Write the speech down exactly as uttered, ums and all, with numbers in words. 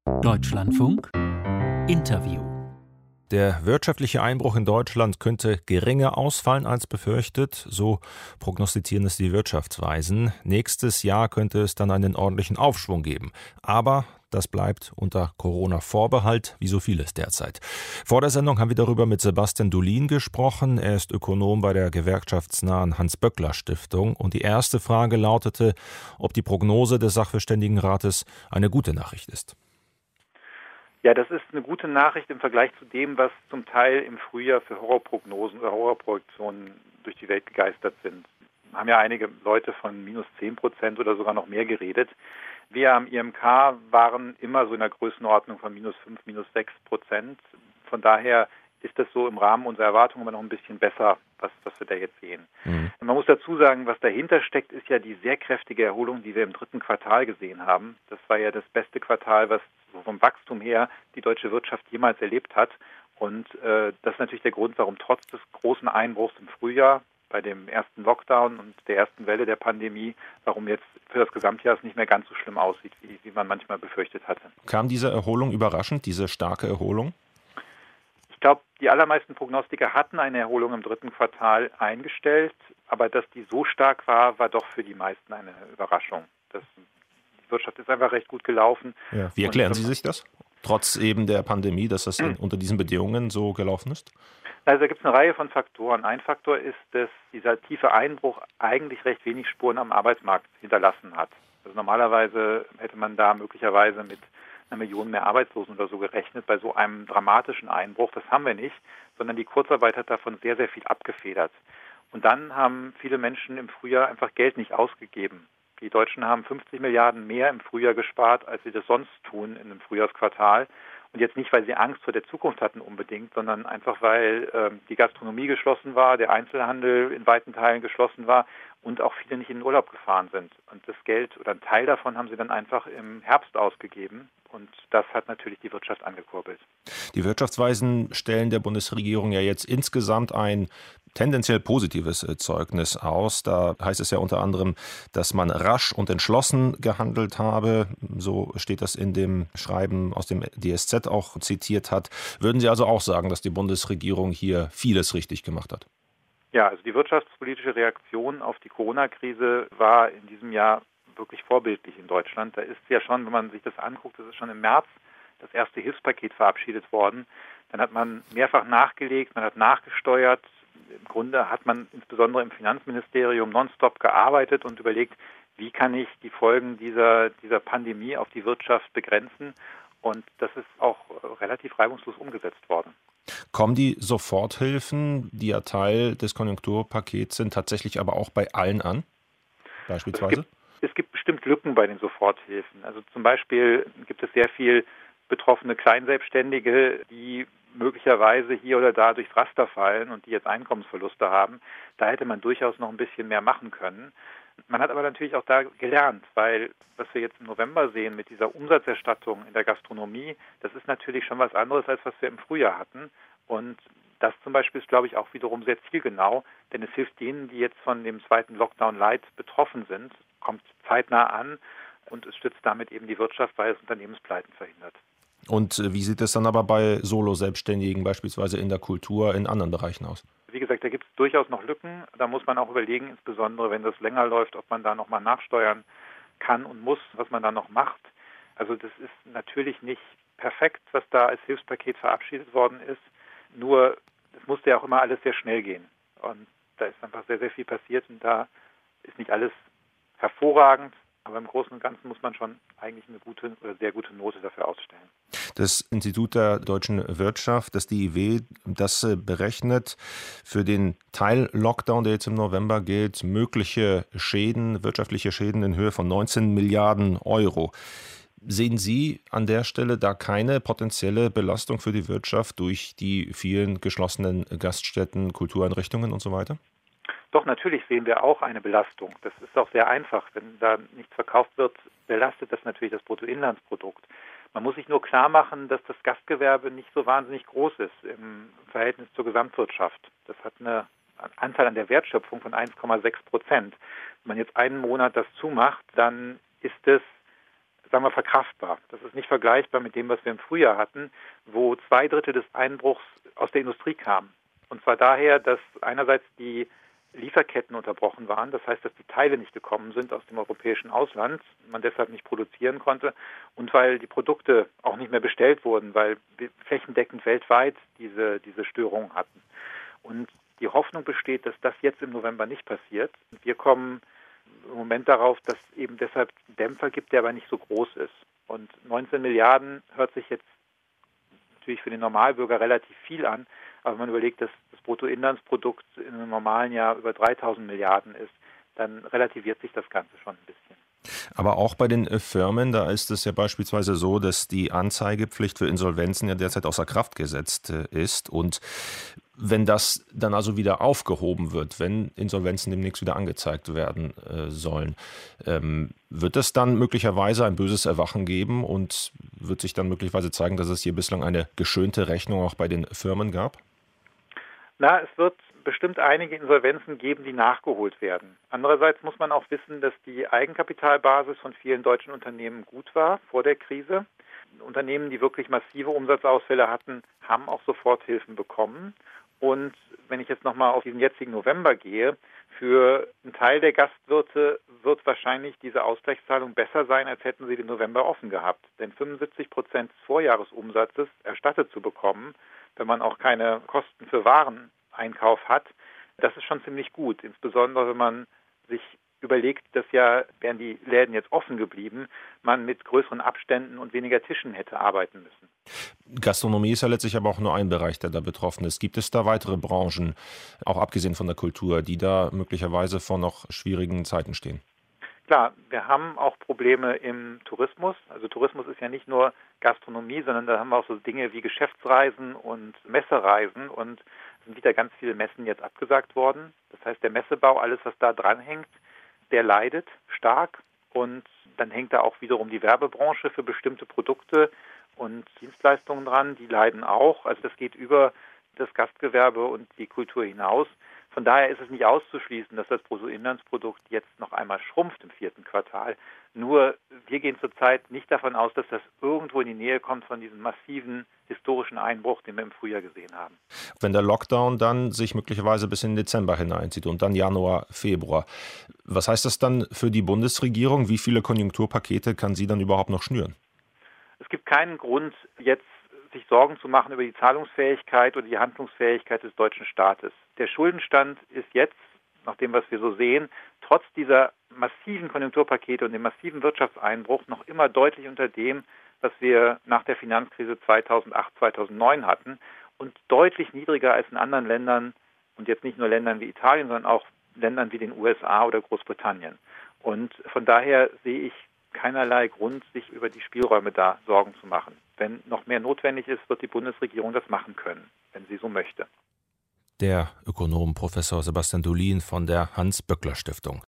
Deutschlandfunk Interview. Der wirtschaftliche Einbruch in Deutschland könnte geringer ausfallen als befürchtet, so prognostizieren es die Wirtschaftsweisen. Nächstes Jahr könnte es dann einen ordentlichen Aufschwung geben. Aber das bleibt unter Corona-Vorbehalt, wie so vieles derzeit. Vor der Sendung haben wir darüber mit Sebastian Dulin gesprochen. Er ist Ökonom bei der gewerkschaftsnahen Hans-Böckler-Stiftung. Und die erste Frage lautete, ob die Prognose des Sachverständigenrates eine gute Nachricht ist. Ja, das ist eine gute Nachricht im Vergleich zu dem, was zum Teil im Frühjahr für Horrorprognosen oder Horrorprojektionen durch die Welt gegeistert sind. Wir haben ja einige Leute von minus zehn Prozent oder sogar noch mehr geredet. Wir am I M K waren immer so in der Größenordnung von minus fünf, minus sechs Prozent. Von daher ist das so im Rahmen unserer Erwartungen aber noch ein bisschen besser, was, was wir da jetzt sehen. Mhm. Man muss dazu sagen, was dahinter steckt, ist ja die sehr kräftige Erholung, die wir im dritten Quartal gesehen haben. Das war ja das beste Quartal, was so vom Wachstum her die deutsche Wirtschaft jemals erlebt hat. Und äh, das ist natürlich der Grund, warum trotz des großen Einbruchs im Frühjahr, bei dem ersten Lockdown und der ersten Welle der Pandemie, warum jetzt für das Gesamtjahr es nicht mehr ganz so schlimm aussieht, wie, wie man manchmal befürchtet hatte. Kam diese Erholung überraschend, diese starke Erholung? Ich glaube, die allermeisten Prognostiker hatten eine Erholung im dritten Quartal eingestellt, aber dass die so stark war, war doch für die meisten eine Überraschung. Das, die Wirtschaft ist einfach recht gut gelaufen. Ja. Wie erklären Sie sich das? Trotz eben der Pandemie, dass das in, unter diesen Bedingungen so gelaufen ist? Also da gibt es eine Reihe von Faktoren. Ein Faktor ist, dass dieser tiefe Einbruch eigentlich recht wenig Spuren am Arbeitsmarkt hinterlassen hat. Also normalerweise hätte man da möglicherweise mit einer Million mehr Arbeitslosen oder so gerechnet bei so einem dramatischen Einbruch. Das haben wir nicht, sondern die Kurzarbeit hat davon sehr, sehr viel abgefedert. Und dann haben viele Menschen im Frühjahr einfach Geld nicht ausgegeben. Die Deutschen haben fünfzig Milliarden mehr im Frühjahr gespart, als sie das sonst tun in einem Frühjahrsquartal. Und jetzt nicht, weil sie Angst vor der Zukunft hatten unbedingt, sondern einfach, weil äh, die Gastronomie geschlossen war, der Einzelhandel in weiten Teilen geschlossen war und auch viele nicht in den Urlaub gefahren sind. Und das Geld oder ein Teil davon haben sie dann einfach im Herbst ausgegeben. Und das hat natürlich die Wirtschaft angekurbelt. Die Wirtschaftsweisen stellen der Bundesregierung ja jetzt insgesamt ein tendenziell positives Zeugnis aus. Da heißt es ja unter anderem, dass man rasch und entschlossen gehandelt habe. So steht das in dem Schreiben aus dem D S Z auch zitiert hat. Würden Sie also auch sagen, dass die Bundesregierung hier vieles richtig gemacht hat? Ja, also die wirtschaftspolitische Reaktion auf die Corona-Krise war in diesem Jahr wirklich vorbildlich in Deutschland. Da ist ja schon, wenn man sich das anguckt, das ist schon im März das erste Hilfspaket verabschiedet worden. Dann hat man mehrfach nachgelegt, man hat nachgesteuert. Im Grunde hat man insbesondere im Finanzministerium nonstop gearbeitet und überlegt, wie kann ich die Folgen dieser, dieser Pandemie auf die Wirtschaft begrenzen. Und das ist auch relativ reibungslos umgesetzt worden. Kommen die Soforthilfen, die ja Teil des Konjunkturpakets sind, tatsächlich aber auch bei allen an, beispielsweise? Es gibt, es gibt bestimmt Lücken bei den Soforthilfen. Also zum Beispiel gibt es sehr viel betroffene Kleinselbstständige, die möglicherweise hier oder da durchs Raster fallen und die jetzt Einkommensverluste haben. Da hätte man durchaus noch ein bisschen mehr machen können. Man hat aber natürlich auch da gelernt, weil was wir jetzt im November sehen mit dieser Umsatzerstattung in der Gastronomie, das ist natürlich schon was anderes, als was wir im Frühjahr hatten. Und das zum Beispiel ist, glaube ich, auch wiederum sehr zielgenau, denn es hilft denen, die jetzt von dem zweiten Lockdown Light betroffen sind, kommt zeitnah an und es stützt damit eben die Wirtschaft, weil es Unternehmenspleiten verhindert. Und wie sieht es dann aber bei Solo-Selbstständigen, beispielsweise in der Kultur, in anderen Bereichen aus? Wie gesagt, da gibt es durchaus noch Lücken. Da muss man auch überlegen, insbesondere wenn das länger läuft, ob man da nochmal nachsteuern kann und muss, was man da noch macht. Also das ist natürlich nicht perfekt, was da als Hilfspaket verabschiedet worden ist. Nur, es musste ja auch immer alles sehr schnell gehen. Und da ist einfach sehr, sehr viel passiert und da ist nicht alles hervorragend. Aber im Großen und Ganzen muss man schon eigentlich eine gute oder sehr gute Note dafür ausstellen. Das Institut der deutschen Wirtschaft, das D I W, das berechnet für den Teil-Lockdown, der jetzt im November gilt, mögliche Schäden, wirtschaftliche Schäden in Höhe von neunzehn Milliarden Euro. Sehen Sie an der Stelle da keine potenzielle Belastung für die Wirtschaft durch die vielen geschlossenen Gaststätten, Kultureinrichtungen und so weiter? Doch, natürlich sehen wir auch eine Belastung. Das ist auch sehr einfach. Wenn da nichts verkauft wird, belastet das natürlich das Bruttoinlandsprodukt. Man muss sich nur klar machen, dass das Gastgewerbe nicht so wahnsinnig groß ist im Verhältnis zur Gesamtwirtschaft. Das hat eine Anteil an der Wertschöpfung von eins Komma sechs Prozent. Wenn man jetzt einen Monat das zumacht, dann ist es sagen wir, verkraftbar. Das ist nicht vergleichbar mit dem, was wir im Frühjahr hatten, wo zwei Drittel des Einbruchs aus der Industrie kamen. Und zwar daher, dass einerseits die Lieferketten unterbrochen waren, das heißt, dass die Teile nicht gekommen sind aus dem europäischen Ausland, man deshalb nicht produzieren konnte und weil die Produkte auch nicht mehr bestellt wurden, weil wir flächendeckend weltweit diese, diese Störungen hatten. Und die Hoffnung besteht, dass das jetzt im November nicht passiert. Wir kommen im Moment darauf, dass es eben deshalb einen Dämpfer gibt, der aber nicht so groß ist. Und neunzehn Milliarden hört sich jetzt natürlich für den Normalbürger relativ viel an, aber wenn man überlegt, dass das Bruttoinlandsprodukt in einem normalen Jahr über dreitausend Milliarden ist, dann relativiert sich das Ganze schon ein bisschen. Aber auch bei den Firmen, da ist es ja beispielsweise so, dass die Anzeigepflicht für Insolvenzen ja derzeit außer Kraft gesetzt ist. Und wenn das dann also wieder aufgehoben wird, wenn Insolvenzen demnächst wieder angezeigt werden äh, sollen, ähm, wird es dann möglicherweise ein böses Erwachen geben und wird sich dann möglicherweise zeigen, dass es hier bislang eine geschönte Rechnung auch bei den Firmen gab? Na, es wird bestimmt einige Insolvenzen geben, die nachgeholt werden. Andererseits muss man auch wissen, dass die Eigenkapitalbasis von vielen deutschen Unternehmen gut war vor der Krise. Unternehmen, die wirklich massive Umsatzausfälle hatten, haben auch sofort Hilfen bekommen. Und wenn ich jetzt nochmal auf diesen jetzigen November gehe, für einen Teil der Gastwirte wird wahrscheinlich diese Ausgleichszahlung besser sein, als hätten sie den November offen gehabt. Denn fünfundsiebzig Prozent des Vorjahresumsatzes erstattet zu bekommen, wenn man auch keine Kosten für Wareneinkauf hat, das ist schon ziemlich gut. Insbesondere wenn man sich überlegt, dass ja, wären die Läden jetzt offen geblieben, man mit größeren Abständen und weniger Tischen hätte arbeiten müssen. Gastronomie ist ja letztlich aber auch nur ein Bereich, der da betroffen ist. Gibt es da weitere Branchen, auch abgesehen von der Kultur, die da möglicherweise vor noch schwierigen Zeiten stehen? Klar, wir haben auch Probleme im Tourismus. Also Tourismus ist ja nicht nur Gastronomie, sondern da haben wir auch so Dinge wie Geschäftsreisen und Messereisen und es sind wieder ganz viele Messen jetzt abgesagt worden. Das heißt, der Messebau, alles was da dranhängt, der leidet stark und dann hängt da auch wiederum die Werbebranche für bestimmte Produkte und Dienstleistungen dran, die leiden auch. Also das geht über das Gastgewerbe und die Kultur hinaus. Von daher ist es nicht auszuschließen, dass das Bruttoinlandsprodukt jetzt noch einmal schrumpft im vierten Quartal. Nur wir gehen zurzeit nicht davon aus, dass das irgendwo in die Nähe kommt von diesem massiven historischen Einbruch, den wir im Frühjahr gesehen haben. Wenn der Lockdown dann sich möglicherweise bis in den Dezember hineinzieht und dann Januar, Februar, was heißt das dann für die Bundesregierung? Wie viele Konjunkturpakete kann sie dann überhaupt noch schnüren? Es gibt keinen Grund, jetzt sich Sorgen zu machen über die Zahlungsfähigkeit oder die Handlungsfähigkeit des deutschen Staates. Der Schuldenstand ist jetzt, nach dem, was wir so sehen, trotz dieser massiven Konjunkturpakete und dem massiven Wirtschaftseinbruch noch immer deutlich unter dem, was wir nach der Finanzkrise zweitausendacht, zweitausendneun hatten und deutlich niedriger als in anderen Ländern und jetzt nicht nur Ländern wie Italien, sondern auch Ländern wie den U S A oder Großbritannien. Und von daher sehe ich keinerlei Grund, sich über die Spielräume da Sorgen zu machen. Wenn noch mehr notwendig ist, wird die Bundesregierung das machen können, wenn sie so möchte. Der Ökonom Professor Sebastian Dolin von der Hans-Böckler-Stiftung.